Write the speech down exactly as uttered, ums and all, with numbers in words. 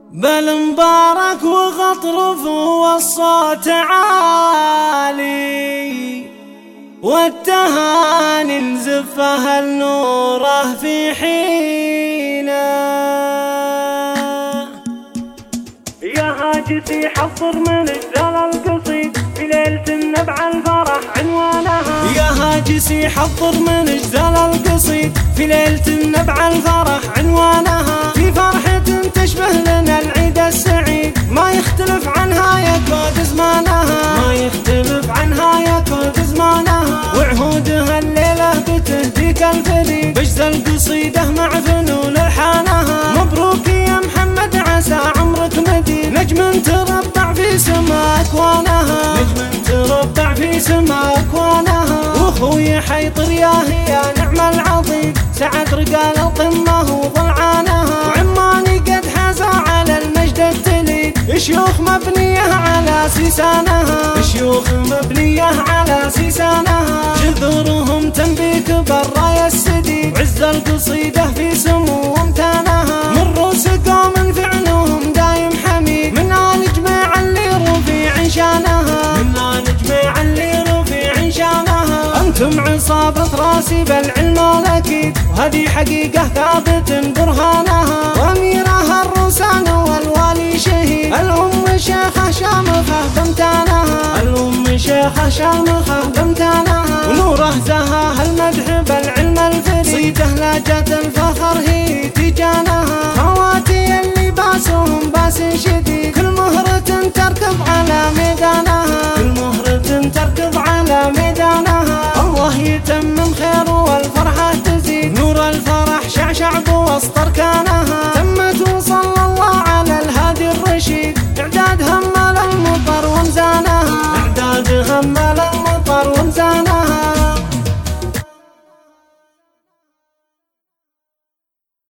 بل مبارك وغطرف والصوت عالي، والتهاني نزفها النوره في حينه. يا هاجسي حضر من اجزال القصيد في ليلة النبع الفرح عنوانها. يا هاجسي حضر من اجزال القصيد في ليلة النبع الفرح عنوانها. في فرحة تشبه لنا العيد السعيد، ما يختلف عنها يكود زمانها، ما يختلف عنها يكود زمانها. وعهودها الليلة بتهديك الفريد بجز القصيدة مع فنون الحانها. مبروك يا محمد عسى عمرك مديد، نجم تربع في سما اكوانها، نجم تربع في سما اكوانها. واخوي حيطر يا هي نعم العضيد، سعد رجال القمة وضلعانها. وعماني قد حاز على المجد التليد، شيوخ مبنية على سيسانها، شيوخ مبنية على سيسانها. جذورهم تنبيك بالراية السديد، عز القصيدة في سمو امتانها. من رؤوس قوم فعلهم دايم حميد، من آل جميع اللي رفيع شانها، من آل جميع اللي رفيع شانها. أنتم عصابة راسي بالعلم والأكيد، وهذه حقيقة ثابت برهانها. وأميرها الروسان والوالي شهيد، الأم شيخة شامخة بامتانها، الأم شيخة شامخة بامتانها. ونوره زهاها المدح بالعلم الفريد، صيته لاجت الفخر هي تجانها. خواتي اللي باسهم باس شديد، كل مهرة تركض على ميدانها، كل مهرة تركض على ميدانها. الله يتمم خير والفرحة تزيد، نور الفرح شعشع بوسط أركانها.